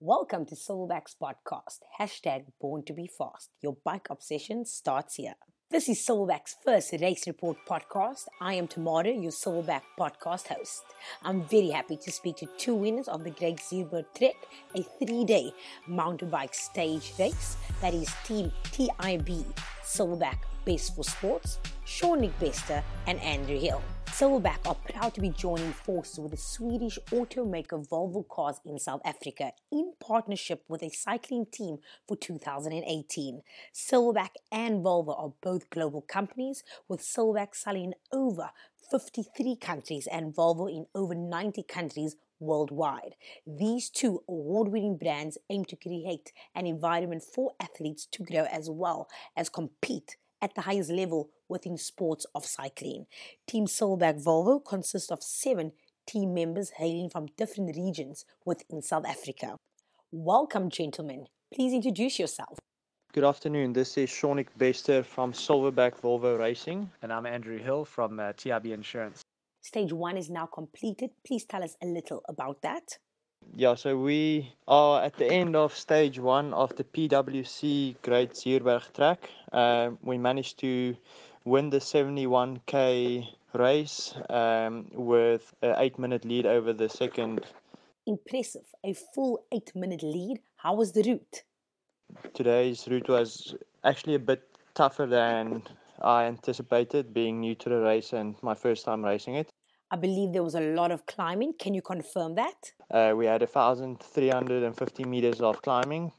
Welcome to Silverback's podcast, hashtag Born to be Fast. Your bike obsession starts here. This is Silverback's first race report podcast. I am Tamara, your Silverback podcast host. I'm very happy to speak to two winners of the Great Zeebird Trek, a 3-day mountain bike stage race. That is Team TIB Silverback Best for Sports, Sean-Nick Bester and Andrew Hill. Silverback are proud to be joining forces with the Swedish automaker Volvo Cars in South Africa in partnership with a cycling team for 2018. Silverback and Volvo are both global companies, with Silverback selling in over 53 countries and Volvo in over 90 countries worldwide. These two award-winning brands aim to create an environment for athletes to grow as well as compete at the highest level within sports of cycling. Team Silverback Volvo consists of 7 team members hailing from different regions within South Africa. Welcome, gentlemen. Please introduce yourself. Good afternoon. This is Sean-Nick Bester from Silverback Volvo Racing. And I'm Andrew Hill from TIB Insurance. Stage 1 is now completed. Please tell us a little about that. Yeah, so we are at the end of stage 1 of the PwC Great Zeerberg Track. We managed to win the 71k race with an 8-minute lead over the second. Impressive. A full 8-minute lead. How was the route? Today's route was actually a bit tougher than I anticipated, being new to the race and my first time racing it. I believe there was a lot of climbing. Can you confirm that? We had 1,350 meters of climbing,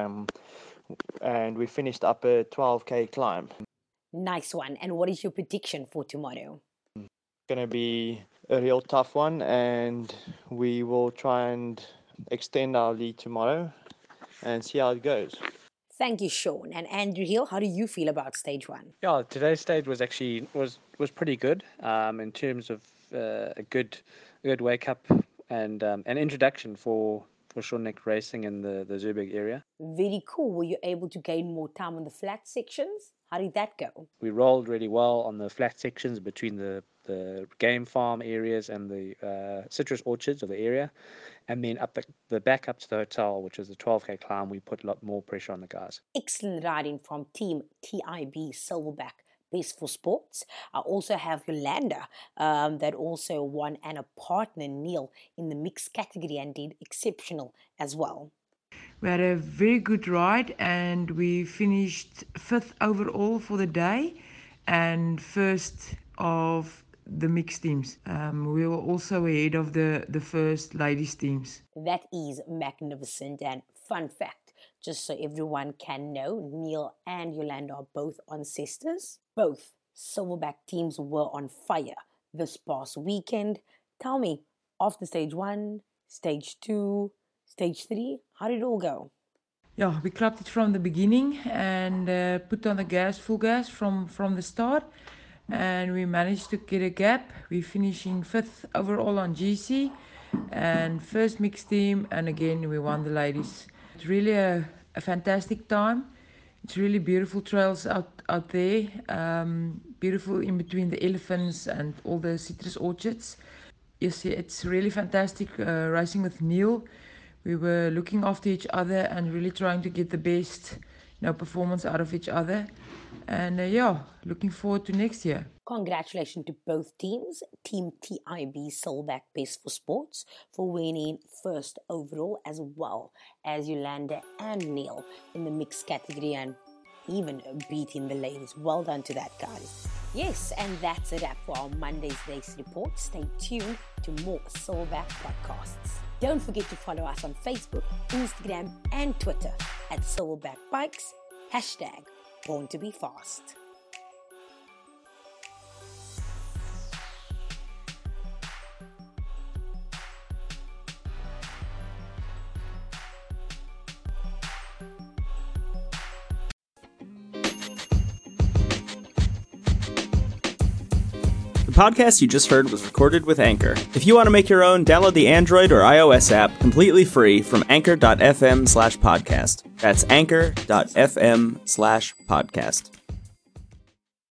and we finished up a 12k climb. Nice one. And what is your prediction for tomorrow? It's going to be a real tough one, and we will try and extend our lead tomorrow and see how it goes. Thank you, Sean. And Andrew Hill, how do you feel about stage 1? Yeah, today's stage was actually was pretty good in terms of a good wake up and an introduction for Sean-Nick racing in the Zeeburg area. Very cool. Were you able to gain more time on the flat sections? How did that go? We rolled really well on the flat sections between the game farm areas and the citrus orchards of the area. And then the back up to the hotel, which is a 12k climb, we put a lot more pressure on the guys. Excellent riding from Team TIB Silverback Best for Sports. I also have Yolanda that also won, and a partner, Neil, in the mixed category and did exceptional as well. We had a very good ride and we finished 5th overall for the day and 1st of the mixed teams. We were also ahead of the first ladies teams. That is magnificent. And fun fact, just so everyone can know, Neil and Yolanda are both ancestors. Both Silverback teams were on fire this past weekend. Tell me, after stage 1, stage 2, stage 3, how did it all go? Yeah, we clapped it from the beginning and put on the gas, full gas from the start. And we managed to get a gap. We're finishing 5th overall on GC and first mixed team. And again, we won the ladies. It's really a fantastic time. It's really beautiful trails out there. Beautiful in between the elephants and all the citrus orchards. Yes, it's really fantastic racing with Neil. We were looking after each other and really trying to get the best performance out of each other. And looking forward to next year. Congratulations to both teams, Team TIB Silverback Best for Sports, for winning 1st overall, as well as Yolanda and Neil in the mixed category and even beating the ladies. Well done to that, guys. Yes, and that's a wrap for our Monday's race report. Stay tuned to more Silverback podcasts. Don't forget to follow us on Facebook, Instagram and Twitter at Silverback Bikes, hashtag Born to be Fast. The podcast you just heard was recorded with Anchor. If you want to make your own, download the Android or iOS app completely free from anchor.fm/podcast. That's anchor.fm/podcast.